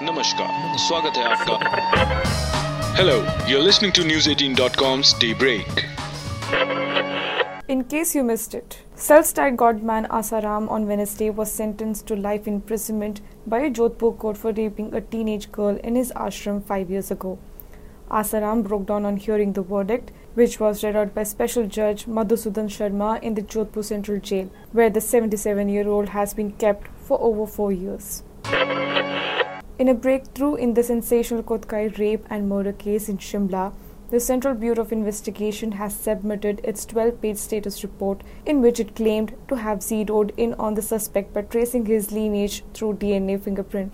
नमस्कार, स्वागत है आपका. Hello, you're listening to News18.com's Daybreak. In case you missed it, self-styled godman Asaram on Wednesday was sentenced to life imprisonment by a Jodhpur court for raping a teenage girl in his ashram 5 years ago. Asaram broke down on hearing the verdict, which was read out by Special Judge Madhusudan Sharma in the Jodhpur Central Jail, where the 77-year-old has been kept for over 4 years. In a breakthrough in the sensational Kotkai rape and murder case in Shimla, the Central Bureau of Investigation has submitted its 12-page status report in which it claimed to have zeroed in on the suspect by tracing his lineage through DNA fingerprint.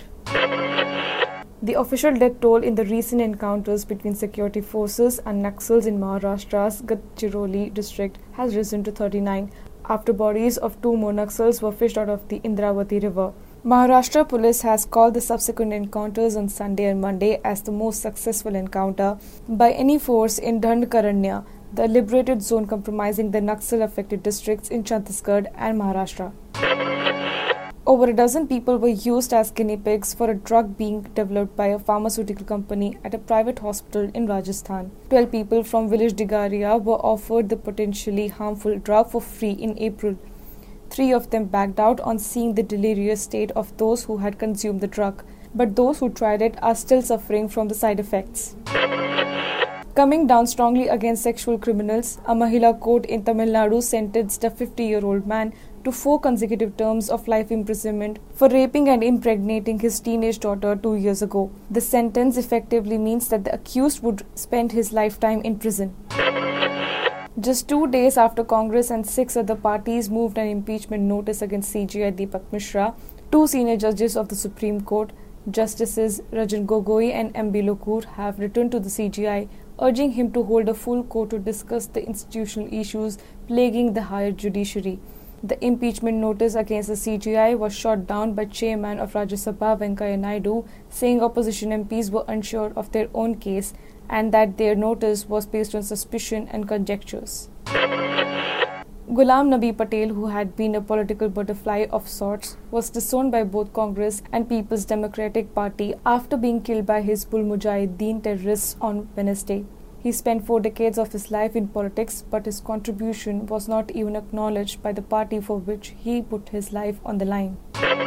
The official death toll in the recent encounters between security forces and Naxals in Maharashtra's Gadchiroli district has risen to 39 after bodies of 2 more Naxals were fished out of the Indravati river. Maharashtra police has called the subsequent encounters on Sunday and Monday as the most successful encounter by any force in Dandkaranya, the liberated zone comprising the Naxal-affected districts in Chhattisgarh and Maharashtra. Over a dozen people were used as guinea pigs for a drug being developed by a pharmaceutical company at a private hospital in Rajasthan. 12 people from village Digaria were offered the potentially harmful drug for free in April. 3 of them backed out on seeing the delirious state of those who had consumed the drug, but those who tried it are still suffering from the side effects. Coming down strongly against sexual criminals, a Mahila court in Tamil Nadu sentenced a 50-year-old man to 4 consecutive terms of life imprisonment for raping and impregnating his teenage daughter 2 years ago. The sentence effectively means that the accused would spend his lifetime in prison. Just 2 days after Congress and 6 other parties moved an impeachment notice against CJI Deepak Mishra, 2 senior judges of the Supreme Court, Justices Rajan Gogoi and M.B. Lokur, have written to the CJI urging him to hold a full court to discuss the institutional issues plaguing the higher judiciary. The impeachment notice against the CJI was shot down by Chairman of Rajya Sabha Venkaiah Naidu, saying opposition MPs were unsure of their own case and that their notice was based on suspicion and conjectures. Ghulam Nabi Patel, who had been a political butterfly of sorts, was disowned by both Congress and People's Democratic Party after being killed by Hizbul Mujahideen terrorists on Wednesday. He spent 4 decades of his life in politics, but his contribution was not even acknowledged by the party for which he put his life on the line.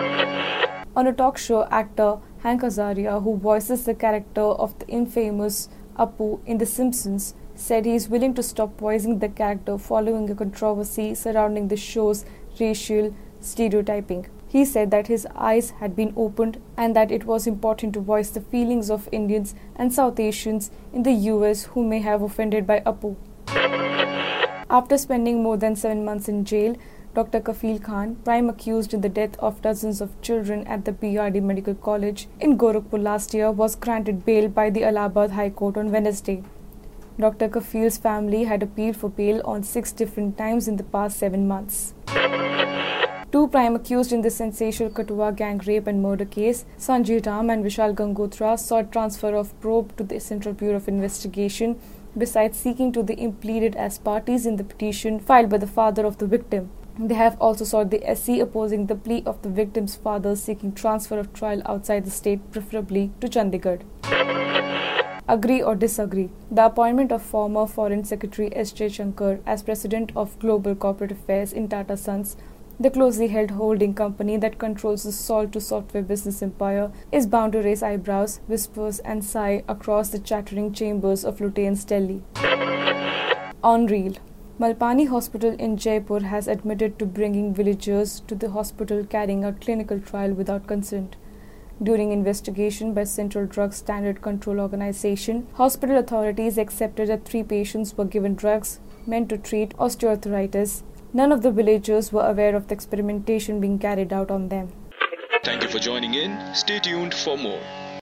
On a talk show, actor Hank Azaria, who voices the character of the infamous Apu in The Simpsons, said he is willing to stop voicing the character following a controversy surrounding the show's racial stereotyping. He said that his eyes had been opened and that it was important to voice the feelings of Indians and South Asians in the US who may have offended by Apu. After spending more than 7 months in jail, Dr. Kafil Khan, prime accused in the death of dozens of children at the BRD Medical College in Gorakhpur last year, was granted bail by the Allahabad High Court on Wednesday. Dr. Kafil's family had appealed for bail on 6 different times in the past 7 months. 2 prime accused in the sensational Kathua gang rape and murder case, Sanjay Ram and Vishal Gangotra, sought transfer of probe to the Central Bureau of Investigation, besides seeking to be pleaded as parties in the petition filed by the father of the victim. They have also sought the SC opposing the plea of the victim's father seeking transfer of trial outside the state, preferably to Chandigarh. Agree or disagree? The appointment of former Foreign Secretary S. Jaishankar as President of Global Corporate Affairs in Tata Sons, the closely held holding company that controls the salt-to-software business empire, is bound to raise eyebrows, whispers and sigh across the chattering chambers of Lutyens Delhi. On Reel. Malpani Hospital in Jaipur has admitted to bringing villagers to the hospital carrying out clinical trial without consent. During investigation by Central Drug Standard Control Organization, hospital authorities accepted that 3 patients were given drugs meant to treat osteoarthritis. None of the villagers were aware of the experimentation being carried out on them. Thank you for joining in. Stay tuned for more.